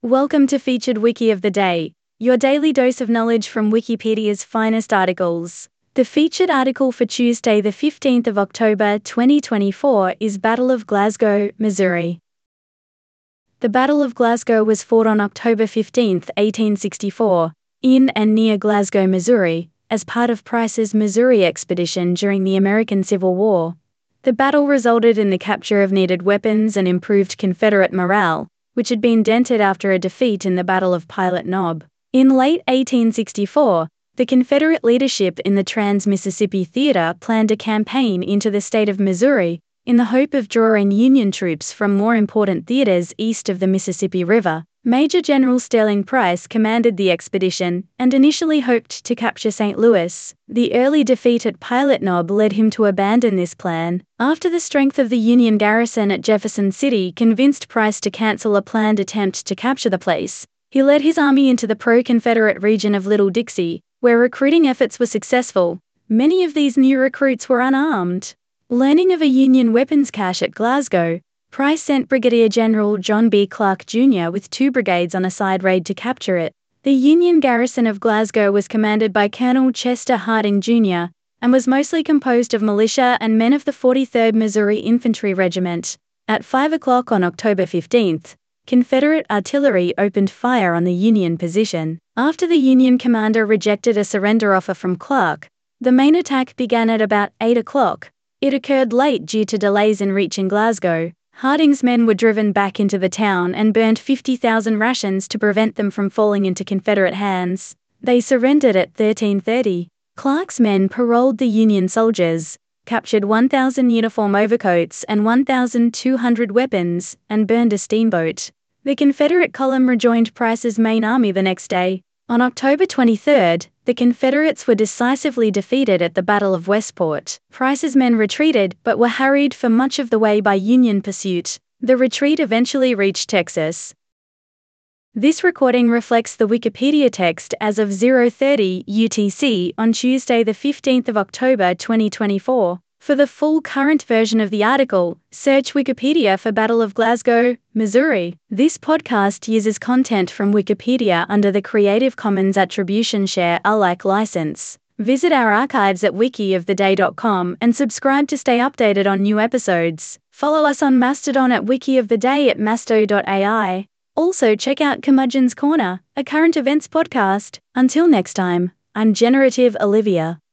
Welcome to Featured Wiki of the Day, your daily dose of knowledge from Wikipedia's finest articles. The featured article for Tuesday, the 15th of October 2024 is Battle of Glasgow, Missouri. The Battle of Glasgow was fought on October 15, 1864, in and near Glasgow, Missouri, as part of Price's Missouri expedition during the American Civil War. The battle resulted in the capture of needed weapons and improved Confederate morale, which had been dented after a defeat in the Battle of Pilot Knob. In late 1864, the Confederate leadership in the Trans-Mississippi Theater planned a campaign into the state of Missouri in the hope of drawing Union troops from more important theaters east of the Mississippi River. Major General Sterling Price commanded the expedition and initially hoped to capture St. Louis. The early defeat at Pilot Knob led him to abandon this plan, after the strength of the Union garrison at Jefferson City convinced Price to cancel a planned attempt to capture the place. He led his army into the pro-Confederate region of Little Dixie, where recruiting efforts were successful. Many of these new recruits were unarmed. Learning of a Union weapons cache at Glasgow, Price sent Brigadier General John B. Clark Jr. with 2 brigades on a side raid to capture it. The Union garrison of Glasgow was commanded by Colonel Chester Harding Jr. and was mostly composed of militia and men of the 43rd Missouri Infantry Regiment. At 5 o'clock on October 15th, Confederate artillery opened fire on the Union position. After the Union commander rejected a surrender offer from Clark, the main attack began at about 8 o'clock. It occurred late due to delays in reaching Glasgow. Harding's men were driven back into the town and burned 50,000 rations to prevent them from falling into Confederate hands. They surrendered at 13:30. Clark's men paroled the Union soldiers, captured 1,000 uniform overcoats and 1,200 weapons, and burned a steamboat. The Confederate column rejoined Price's main army the next day. On October 23rd, the Confederates were decisively defeated at the Battle of Westport. Price's men retreated but were harried for much of the way by Union pursuit. The retreat eventually reached Texas. This recording reflects the Wikipedia text as of 0:30 UTC on Tuesday, the 15th of October 2024. For the full current version of the article, search Wikipedia for Battle of Glasgow, Missouri. This podcast uses content from Wikipedia under the Creative Commons Attribution Share Alike license. Visit our archives at wikioftheday.com and subscribe to stay updated on new episodes. Follow us on Mastodon at wikioftheday at masto.ai. Also check out Curmudgeon's Corner, a current events podcast. Until next time, I'm Generative Olivia.